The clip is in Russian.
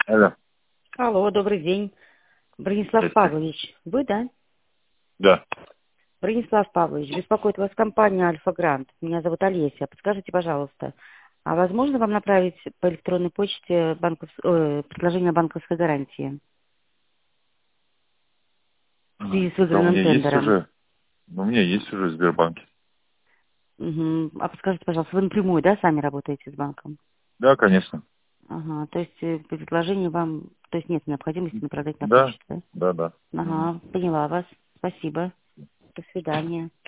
Алло. Алло, добрый день. Бронислав Здрасте. Павлович, вы, да? Да. Бронислав Павлович, беспокоит вас компания Альфа Грант. Меня зовут Олеся. Подскажите, пожалуйста, а возможно вам направить по электронной почте предложение о банковской гарантии в связи с Да, у выигранным меня есть тендером? уже. У меня есть уже в Сбербанке. Мгм. А подскажите, пожалуйста, вы напрямую, да, сами работаете с банком? Да, конечно. Ага, то есть предложение вам, то есть нет необходимости направлять на Да, почту, да? да, да. Мгм. Ага, поняла вас. Спасибо. До свидания.